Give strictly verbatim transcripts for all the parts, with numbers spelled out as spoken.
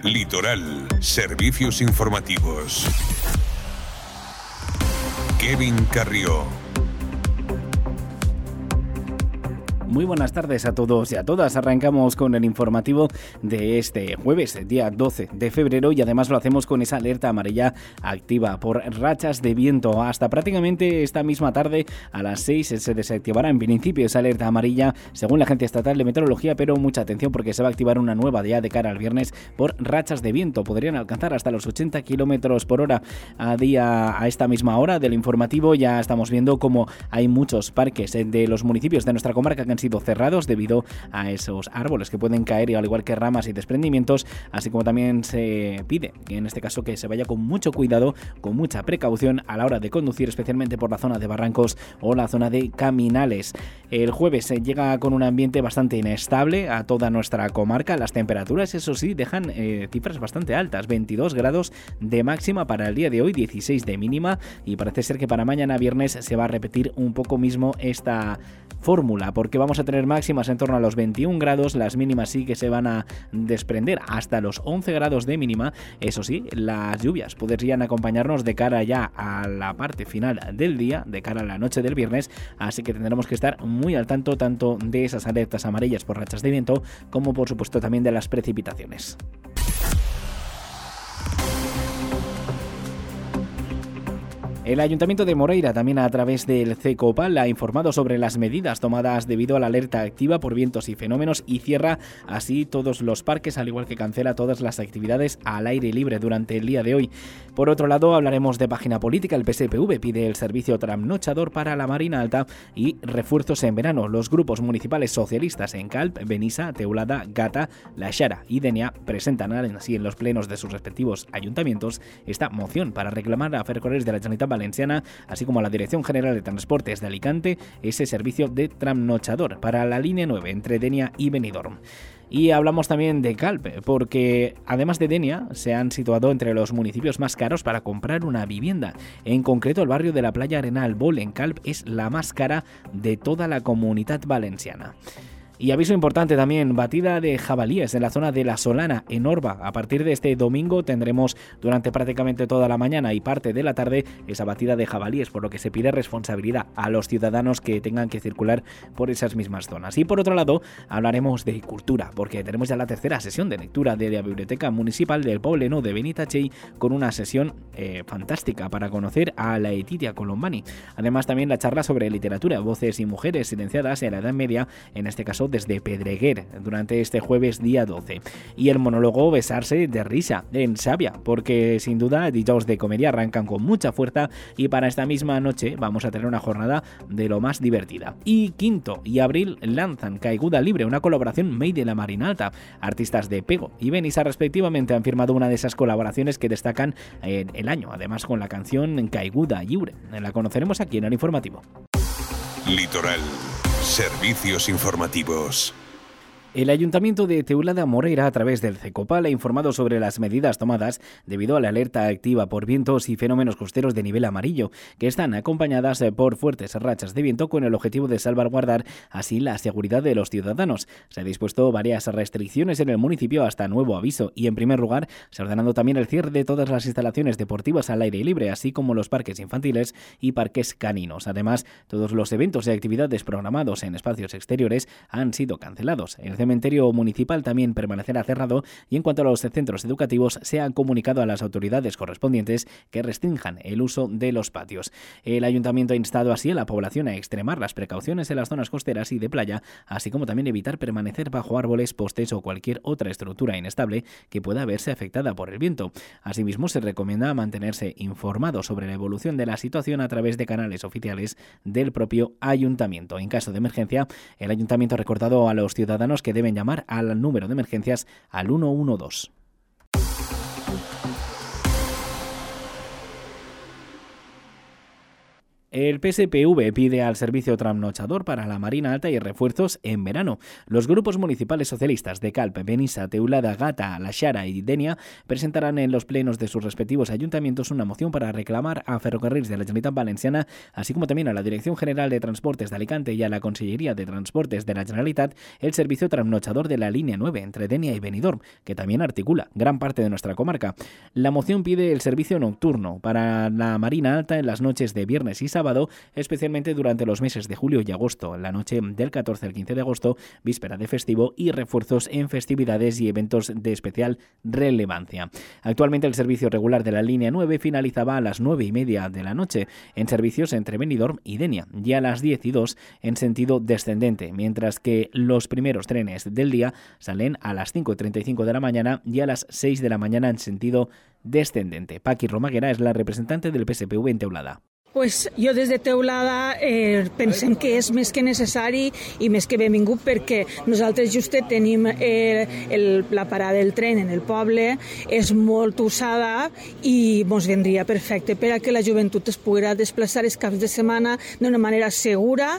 Litoral, servicios informativos. Kevin Carrió. Muy buenas tardes a todos y a todas. Arrancamos con el informativo de este jueves, día doce de febrero, y además lo hacemos con esa alerta amarilla activa por rachas de viento. Hasta prácticamente esta misma tarde, a las seis, se desactivará en principio esa alerta amarilla según la Agencia Estatal de Meteorología, pero mucha atención porque se va a activar una nueva ya de cara al viernes por rachas de viento. Podrían alcanzar hasta los ochenta kilómetros por hora a día. A esta misma hora del informativo ya estamos viendo cómo hay muchos parques de los municipios de nuestra comarca que han sido cerrados debido a esos árboles que pueden caer, y al igual que ramas y desprendimientos, así como también se pide que en este caso que se vaya con mucho cuidado, con mucha precaución a la hora de conducir, especialmente por la zona de barrancos o la zona de caminales. El jueves se llega con un ambiente bastante inestable a toda nuestra comarca. Las temperaturas, eso sí, dejan eh, cifras bastante altas, veintidós grados de máxima para el día de hoy, dieciséis de mínima, y parece ser que para mañana viernes se va a repetir un poco mismo esta fórmula, porque vamos a tener máximas en torno a los veintiún grados, las mínimas sí que se van a desprender hasta los once grados de mínima. Eso sí, las lluvias podrían acompañarnos de cara ya a la parte final del día, de cara a la noche del viernes, así que tendremos que estar muy al tanto tanto de esas alertas amarillas por rachas de viento como por supuesto también de las precipitaciones. El Ayuntamiento de Moreira, también a través del CECOPAL, ha informado sobre las medidas tomadas debido a la alerta activa por vientos y fenómenos y cierra así todos los parques, al igual que cancela todas las actividades al aire libre durante el día de hoy. Por otro lado, hablaremos de página política. El P S P V pide el servicio trasnochador para la Marina Alta y refuerzos en verano. Los grupos municipales socialistas en Calp, Benissa, Teulada, Gata, La Xara y Denia presentan así en los plenos de sus respectivos ayuntamientos esta moción para reclamar a Ferrocarriles de la Generalitat Valenciana, así como a la Dirección General de Transportes de Alicante, ese servicio de trasnochador para la línea nueve entre Denia y Benidorm. Y hablamos también de Calp, porque además de Denia, se han situado entre los municipios más caros para comprar una vivienda. En concreto, el barrio de la Playa Arenal Bol en Calp es la más cara de toda la Comunitat Valenciana. Y aviso importante también, batida de jabalíes en la zona de La Solana, en Orba. A partir de este domingo tendremos durante prácticamente toda la mañana y parte de la tarde esa batida de jabalíes, por lo que se pide responsabilidad a los ciudadanos que tengan que circular por esas mismas zonas. Y por otro lado, hablaremos de cultura, porque tenemos ya la tercera sesión de lectura de la Biblioteca Municipal del Pobleno de Benitatxell, con una sesión eh, fantástica para conocer a la Letitia Colombani. Además, también la charla sobre literatura, voces y mujeres silenciadas en la Edad Media, en este caso desde Pedreguer, durante este jueves día doce. Y el monólogo Besarse de risa en Xàbia, porque sin duda Dijous de Comedia arrancan con mucha fuerza y para esta misma noche vamos a tener una jornada de lo más divertida. Y Quinto y Abril lanzan Caiguda Libre, una colaboración made de la Marina Alta. Artistas de Pego y Benissa respectivamente han firmado una de esas colaboraciones que destacan en el año, además con la canción Caiguda Lliure. La conoceremos aquí en el informativo. Litoral. Servicios informativos. El Ayuntamiento de Teulada Moreira, a través del CECOPAL, ha informado sobre las medidas tomadas debido a la alerta activa por vientos y fenómenos costeros de nivel amarillo, que están acompañadas por fuertes rachas de viento con el objetivo de salvaguardar así la seguridad de los ciudadanos. Se han dispuesto varias restricciones en el municipio hasta nuevo aviso y, en primer lugar, se ha ordenado también el cierre de todas las instalaciones deportivas al aire libre, así como los parques infantiles y parques caninos. Además, todos los eventos y actividades programados en espacios exteriores han sido cancelados. El El cementerio municipal también permanecerá cerrado y en cuanto a los centros educativos se han comunicado a las autoridades correspondientes que restrinjan el uso de los patios. El ayuntamiento ha instado así a la población a extremar las precauciones en las zonas costeras y de playa, así como también evitar permanecer bajo árboles, postes o cualquier otra estructura inestable que pueda verse afectada por el viento. Asimismo, se recomienda mantenerse informado sobre la evolución de la situación a través de canales oficiales del propio ayuntamiento. En caso de emergencia, el ayuntamiento ha recordado a los ciudadanos que deben llamar al número de emergencias al uno uno dos. El P S P V pide al servicio trasnochador para la Marina Alta y refuerzos en verano. Los grupos municipales socialistas de Calp, Benissa, Teulada, Gata, La Xara y Denia presentarán en los plenos de sus respectivos ayuntamientos una moción para reclamar a Ferrocarrils de la Generalitat Valenciana, así como también a la Dirección General de Transportes de Alicante y a la Consellería de Transportes de la Generalitat, el servicio trasnochador de la línea nueve entre Denia y Benidorm, que también articula gran parte de nuestra comarca. La moción pide el servicio nocturno para la Marina Alta en las noches de viernes y sábado, especialmente durante los meses de julio y agosto, la noche del catorce al quince de agosto, víspera de festivo, y refuerzos en festividades y eventos de especial relevancia. Actualmente el servicio regular de la línea nueve finalizaba a las nueve y media de la noche en servicios entre Benidorm y Denia, y a las diez y dos en sentido descendente, mientras que los primeros trenes del día salen a las cinco y treinta y cinco de la mañana y a las seis de la mañana en sentido descendente. Paqui Romaguera es la representante del P S P V en Teulada. Pues jo des de Teulada eh, pensem que és més que necessari i més que benvingut, perquè nosaltres justet tenim eh, el, la parada del tren en el poble, és molt usada i ens vendria perfecte per a que la joventut es poguera desplaçar els caps de setmana d'una manera segura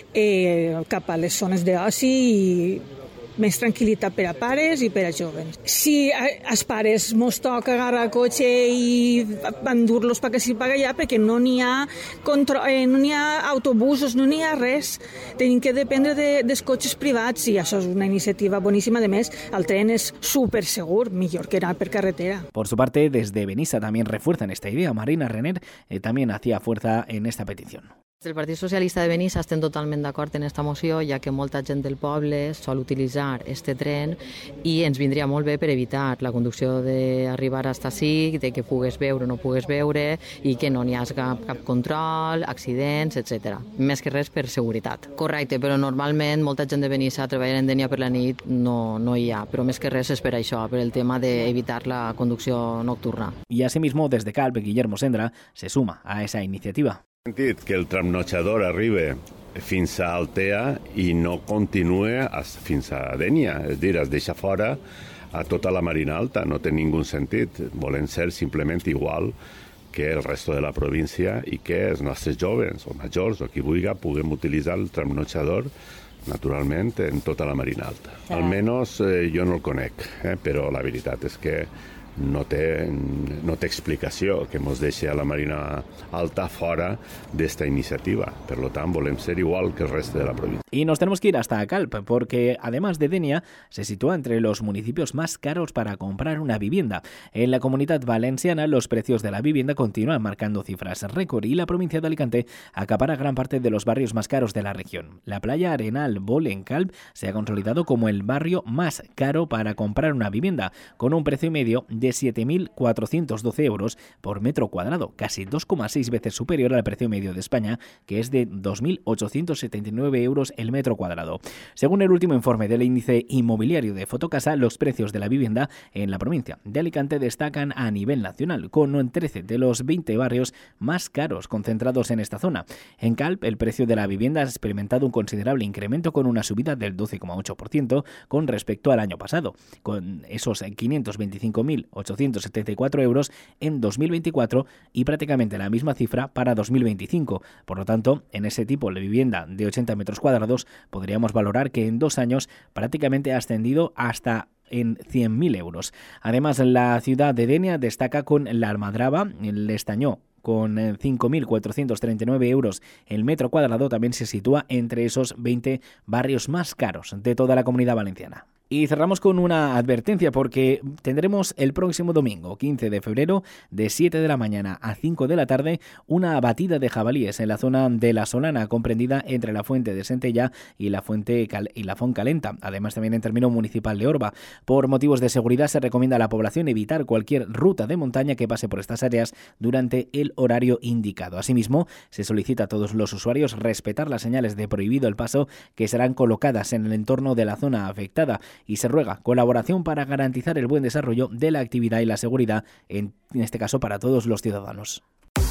eh, cap a les zones d'oci i més tranquil·litat per a pares i per a joves. Si als pares mos toca agarrar el cotxe i endur-los perquè s'hi paga allà, perquè no n'hi ha, contro- eh, no n'hi ha autobusos, no n'hi ha res. Tenim que dependre de, dels cotxes privats i això és una iniciativa boníssima. A més, el tren és súper segur, millor que anar per carretera. Por su parte, desde Benissa también refuerzan esta idea. Marina Renner eh, también hacía fuerza en esta petición. El Partit Socialista de Benissa estem totalment d'acord en esta moció, ja que molta gent del poble sol utilitzar este tren i ens vindria molt bé per evitar la conducció d'arribar hasta ací, de que pugues veure o no pugues veure i que no n'hi hagi cap, cap control, accidents, etcètera. Més que res per seguretat. Correcte, però normalment molta gent de Benissa treballant en Denia per la nit no, no hi ha, però més que res és per això, per el tema d'evitar la conducció nocturna. Y asimismo, desde Calp, Guillermo Sendra se suma a esa iniciativa. Sentit que el trasnochador arribi fins a Altea i no continue fins a Denia, és a dir, es deixa fora a tota la Marina Alta, no té ningú sentit, volen ser simplement igual que el resto de la província i que els nostres joves o majors o qui vulgui puguem utilitzar el trasnochador naturalment en tota la Marina Alta. Almenys eh, jo no el conec, eh, però la veritat és que no té, no té explicació que ens deixi a la Marina Alta fora d'esta iniciativa. Per lo tant, volem ser igual que el resto de la provincia. Y nos tenemos que ir hasta Calp, porque además de Denia, se sitúa entre los municipios más caros para comprar una vivienda. En la Comunidad Valenciana, los precios de la vivienda continúan marcando cifras récord y la provincia de Alicante acapara gran parte de los barrios más caros de la región. La playa Arenal Bol en Calp se ha consolidado como el barrio más caro para comprar una vivienda, con un precio medio de siete mil cuatrocientos doce euros por metro cuadrado, casi dos coma seis veces superior al precio medio de España, que es de dos mil ochocientos setenta y nueve euros el metro cuadrado. Según el último informe del índice inmobiliario de Fotocasa, los precios de la vivienda en la provincia de Alicante destacan a nivel nacional, con trece de los veinte barrios más caros concentrados en esta zona. En Calp, el precio de la vivienda ha experimentado un considerable incremento, con una subida del doce coma ocho por ciento con respecto al año pasado, con esos quinientos veinticinco mil ochocientos setenta y cuatro euros en dos mil veinticuatro y prácticamente la misma cifra para dos mil veinticinco. Por lo tanto, en ese tipo de vivienda de ochenta metros cuadrados podríamos valorar que en dos años prácticamente ha ascendido hasta en cien mil euros. Además, la ciudad de Denia destaca con la Almadraba, el Estañó, con cinco mil cuatrocientos treinta y nueve euros el metro cuadrado, también se sitúa entre esos veinte barrios más caros de toda la Comunidad Valenciana. Y cerramos con una advertencia, porque tendremos el próximo domingo, quince de febrero, de siete de la mañana a cinco de la tarde, una batida de jabalíes en la zona de La Solana, comprendida entre la Fuente de Centella y la Fuente Cal- y la Font Calenta. Además, también en término municipal de Orba. Por motivos de seguridad, se recomienda a la población evitar cualquier ruta de montaña que pase por estas áreas durante el horario indicado. Asimismo, se solicita a todos los usuarios respetar las señales de prohibido el paso que serán colocadas en el entorno de la zona afectada, y se ruega colaboración para garantizar el buen desarrollo de la actividad y la seguridad, en, en este caso para todos los ciudadanos.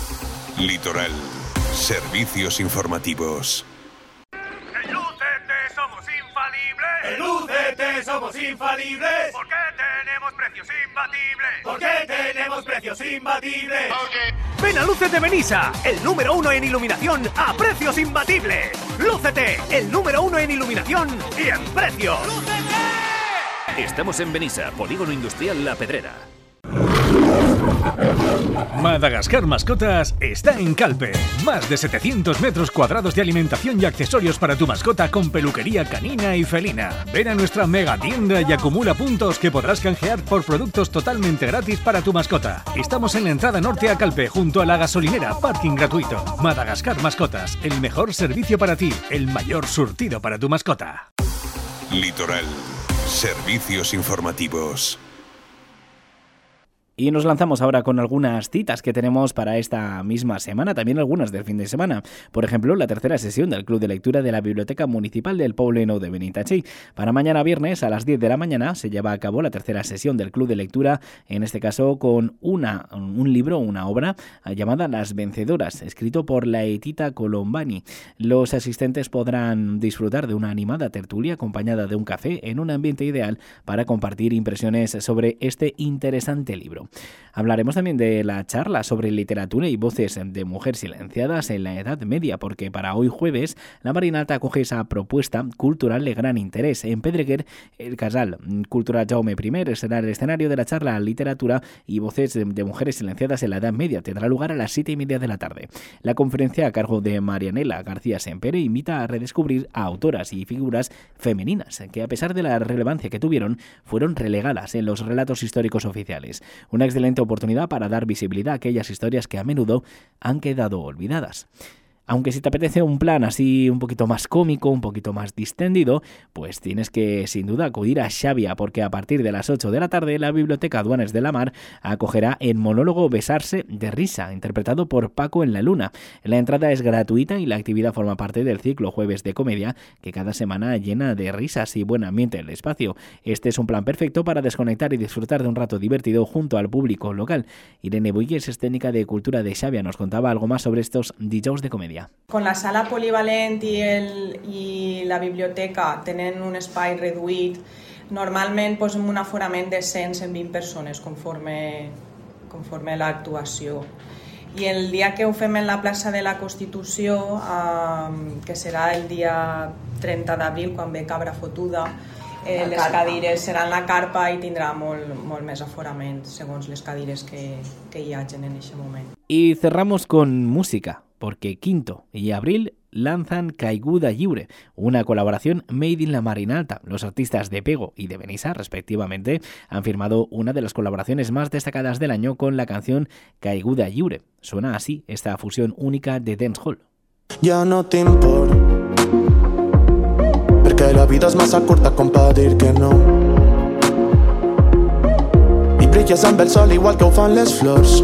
Litoral. Servicios informativos. En U C T somos infalibles. En U C T somos infalibles. ¿Por qué tenemos precios imbatibles? ¿Por qué tenemos precios imbatibles? Porque Ven a Lúcete Benissa, el número uno en iluminación a precios imbatibles. Lúcete, el número uno en iluminación y en precios. ¡Lúcete! Estamos en Benissa, Polígono Industrial La Pedrera. Madagascar Mascotas está en Calpe. Más de setecientos metros cuadrados de alimentación y accesorios para tu mascota con peluquería canina y felina. Ven a nuestra mega tienda y acumula puntos que podrás canjear por productos totalmente gratis para tu mascota. Estamos en la entrada norte a Calpe, junto a la gasolinera, parking gratuito. Madagascar Mascotas, el mejor servicio para ti, el mayor surtido para tu mascota. Litoral, servicios informativos. Y nos lanzamos ahora con algunas citas que tenemos para esta misma semana, también algunas del fin de semana. Por ejemplo, la tercera sesión del Club de Lectura de la Biblioteca Municipal del Pobleno de Benitatxell. Para mañana viernes a las diez de la mañana se lleva a cabo la tercera sesión del Club de Lectura, en este caso con una, un libro, una obra llamada Las Vencedoras, escrito por Laetita Colombani. Los asistentes podrán disfrutar de una animada tertulia acompañada de un café en un ambiente ideal para compartir impresiones sobre este interesante libro. Hablaremos también de la charla sobre literatura y voces de mujeres silenciadas en la Edad Media, porque para hoy jueves la Marinalta acoge esa propuesta cultural de gran interés. En Pedreguer, el Casal Cultural Jaume I será el escenario de la charla Literatura y voces de mujeres silenciadas en la Edad Media. Tendrá lugar a las siete y media de la tarde. La conferencia, a cargo de Marianela García Sempere, invita a redescubrir a autoras y figuras femeninas que, a pesar de la relevancia que tuvieron, fueron relegadas en los relatos históricos oficiales. Una excelente oportunidad para dar visibilidad a aquellas historias que a menudo han quedado olvidadas. Aunque si te apetece un plan así un poquito más cómico, un poquito más distendido, pues tienes que sin duda acudir a Xavia, porque a partir de las ocho de la tarde la Biblioteca Duanes de la Mar acogerá el monólogo Besarse de risa, interpretado por Paco en la Luna. La entrada es gratuita y la actividad forma parte del ciclo Jueves de Comedia, que cada semana llena de risas y buen ambiente el espacio. Este es un plan perfecto para desconectar y disfrutar de un rato divertido junto al público local. Irene Buigues, es técnica de cultura de Xavia, nos contaba algo más sobre estos dijous de comedia. Con la sala polivalent i, el, i la biblioteca tenen un espai reduït, normalment doncs, amb un aforament de cent a cent vint persones conforme, conforme l'actuació. I el dia que ho fem en la plaça de la Constitució, eh, que serà el dia trenta d'abril, quan ve Cabra Fotuda, eh, les cadires seran la carpa i tindrà molt, molt més aforament segons les cadires que, que hi hagin en aquest moment. Y cerramos con música, porque Quinto y Abril lanzan Caiguda Lliure, una colaboración made in la Marinalta. Los artistas de Pego y de Benissa, respectivamente, han firmado una de las colaboraciones más destacadas del año con la canción Caiguda Lliure. Suena así esta fusión única de dancehall. Ja no t'import, perquè la vida és massa curta com per dir que no. I brilles amb el sol igual que ho fan les flors.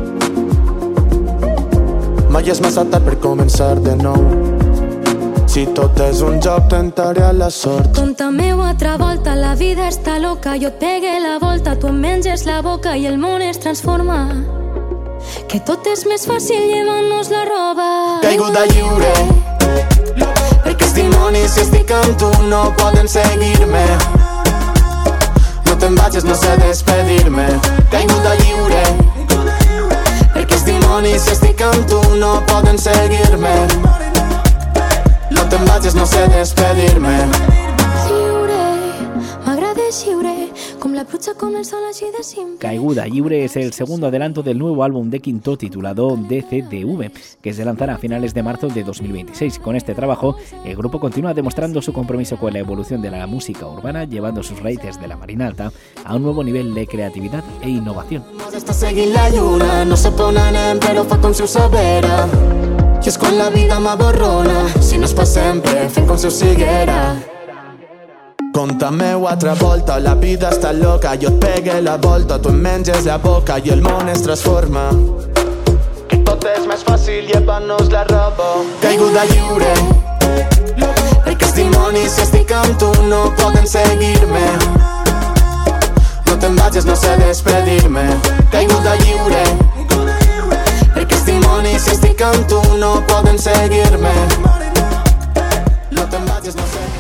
Mai és massa tard per començar de nou. Si tot és un joc, tentaré a la sort. Tonta meu, altra volta, la vida està loca. Jo et pegue la volta, tu em menges la boca i el món es transforma. Que tot és més fàcil llevant-nos la roba. Caiguda lliure, perquè els dimonis, si estic amb tu, no poden seguir-me. No te'n vagis, no sé despedir-me. Caiguda lliure, perquè els dimonis, si estic amb tu, no poden seguir-me. No te'n vagis, no sé despedir-me. Lliure, m'agrada lliure, com la pluja, com el sol, així de simple. Caiguda Lliure es el segundo adelanto del nuevo álbum de Quinto titulado D C D V, que se lanzará a finales de marzo de dos mil veintiséis. Con este trabajo, el grupo continúa demostrando su compromiso con la evolución de la música urbana, llevando sus raíces de la Marinalta a un nuevo nivel de creatividad e innovación. Està seguint la lluna, no sap on anem, però fa com si ho sabera. I és quan la vida m'aborrona, si no és per sempre, fent com si ho siguera. Conta-me altra volta, la vida està loca, jo et pegue la volta, tu em menges la boca i el món es transforma. Que tot és més fàcil llevant-nos la roba. Caiguda lliure, perquè els dimonis, si estic amb tu, no poden seguir-me. No te'n vagis, no sé despedir-me. Caiguda lliure, perquè els dimonis, si estic amb tu, no poden seguir-me. No te'n vagis, no sé.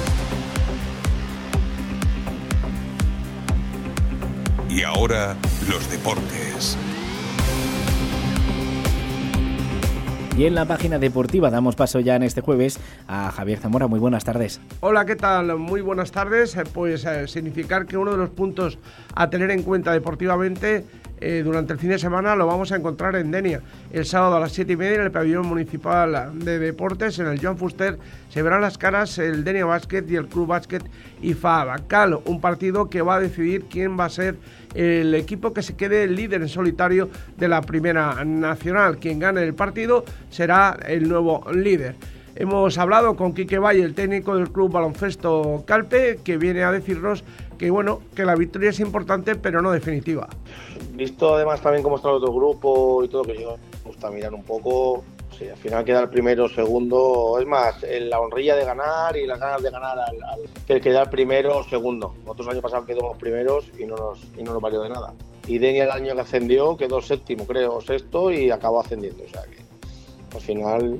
Y ahora, los deportes. Y en la página deportiva damos paso ya en este jueves a Javier Zamora. Muy buenas tardes. Hola, ¿qué tal? Muy buenas tardes. Pues eh, significar que uno de los puntos a tener en cuenta deportivamente eh, durante el fin de semana lo vamos a encontrar en Denia. El sábado a las siete y media en el pabellón municipal de deportes, en el Joan Fuster, se verán las caras el Denia Básquet y el Club Básquet I F A Bacal, un partido que va a decidir quién va a ser el equipo que se quede el líder en solitario de la Primera Nacional. Quien gane el partido será el nuevo líder. Hemos hablado con Quique Valle, el técnico del Club Baloncesto Calpe, que viene a decirnos que bueno, que la victoria es importante, pero no definitiva. Visto además también cómo está el otro grupo y todo, que yo me gusta mirar un poco, sí, al final queda el primero, segundo, es más, la honrilla de ganar y las ganas de ganar al, al que queda el primero o segundo. Nosotros el año pasado quedamos primeros y no nos, y no nos valió de nada. Y Denia el año que ascendió quedó séptimo, creo, sexto, y acabó ascendiendo, o sea que al final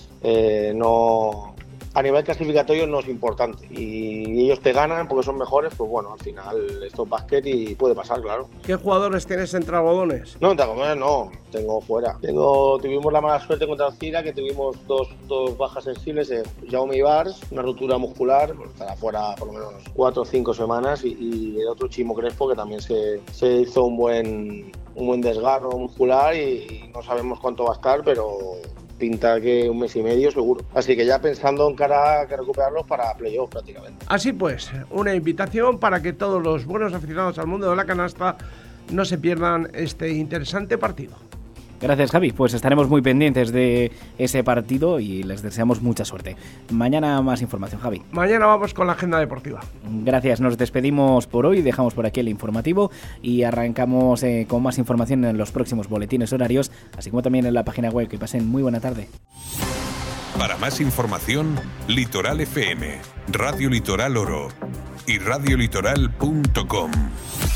eh, no... A nivel clasificatorio no es importante y ellos te ganan porque son mejores, pues bueno, al final esto es básquet y puede pasar, claro. ¿Qué jugadores tienes entre algodones? No, entre algodones no, tengo fuera. Tengo, tuvimos la mala suerte contra Alcira, que tuvimos dos, dos bajas sensibles, eh, Jaume Ibars, una ruptura muscular, pues estará fuera por lo menos cuatro o cinco semanas, y, y el otro Chimo Crespo, que también se, se hizo un buen, un buen desgarro muscular y, y no sabemos cuánto va a estar, pero pinta que un mes y medio seguro. Así que ya pensando en cara a que recuperarlos para playoff prácticamente. Así pues, una invitación para que todos los buenos aficionados al mundo de la canasta no se pierdan este interesante partido. Gracias, Javi. Pues estaremos muy pendientes de ese partido y les deseamos mucha suerte. Mañana más información, Javi. Mañana vamos con la agenda deportiva. Gracias. Nos despedimos por hoy, dejamos por aquí el informativo y arrancamos eh, con más información en los próximos boletines horarios, así como también en la página web. Que pasen muy buena tarde. Para más información, Litoral F M, Radio Litoral Oro y radio litoral punto com.